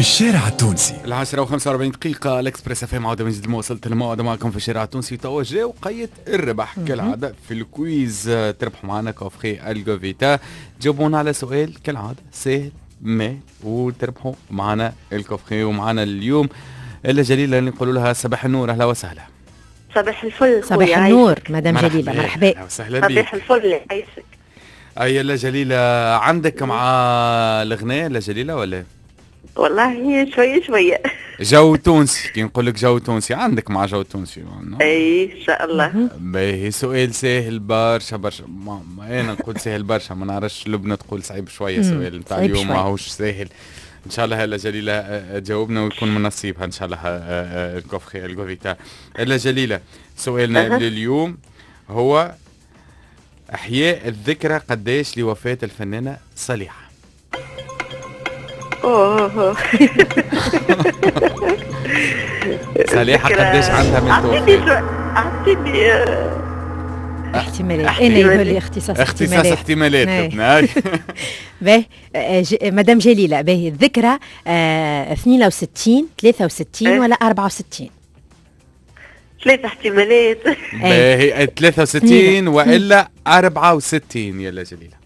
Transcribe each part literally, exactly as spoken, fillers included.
الشارع التونسي. العاشرة وخمسة وأربعين دقيقة. الإكسبريس اف ام عودة من جديد. ما وصلت الموعد معكم في الشارع التونسي. توجه وقية الربح كالعادة في الكويز. تربحوا معنا كوفخي الجوفيتا. جاوبونا على سؤال كالعادة سهل ما وتربحوا معنا الكوفخي. ومعنا اليوم إلا جليلة اللي نقولوا لها صباح النور. أهلا وسهلا. صباح الفل. صباح النور مدام جليلة، مرحبا. صباح الفل عايشك. أي لا جليلة، عندك مع الغناء لا جليلة ولا؟ والله هي شوية شوية. جو تونسي، كي نقول لك جو تونسي عندك مع جو تونسي. اي ان شاء الله. باهي سؤال سهل برشا برشا. ما ما انا نقول سهل برشا، ما نعرفش لبنى تقول صعيب شوية. سؤال نتاع اليوم ماهوش سهل. ان شاء الله هلا جليلة تجاوبنا ويكون من نصيبها ان شاء الله الكوفخي الجوفيتا. هلا جليلة، سؤالنا لليوم هو احياء الذكرى قداش لوفاة الفنانة صالحة؟ اوه صالحة قداش عندها من توفيق؟ اعطيني احتمالات. انا يقول لي اختصاص اختصاص احتمالات ابنائي. باهي مدام جليلة، باهي الذكرى اثنين وستين ثلاثة وستين ولا أربعة وستين؟ ثلاثة احتمالات. باهي ثلاثة وستين والا أربعة وستين. يلا جليلة.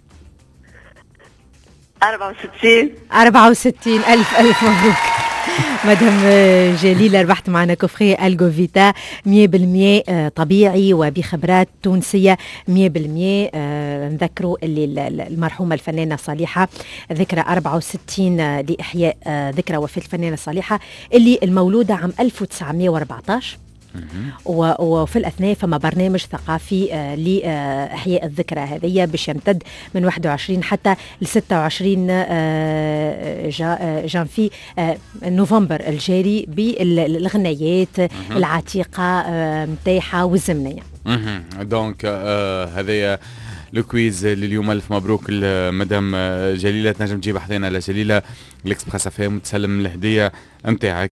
أربعة وستين. أربعة وستين. ألف ألف مبروك مدام جليلة، ربحت معنا كوفخي الجوفيتا مية بالمية طبيعي وبخبرات تونسية مية بالمية. نذكروا اللي المرحومة الفنانة صالحة ذكرى أربعة وستين لإحياء ذكرى وفاة الفنانة صالحة اللي المولودة عام ألف وتسعمية وأربعطاش. وفي الأثناء فما برنامج ثقافي آه لإحياء الذكرى هذه باش يمتد من واحد وعشرين حتى ل ستة وعشرين آه جانفي آه نوفمبر الجاري بالغنايات العتيقة متاحة والزمنية. دونك هذايا الكويز لليوم. ألف مبروك مدام جليلة. تنجم تجيب حذينا على جليلة الإكسبريس اف ام وتسلم الهدية متاعك.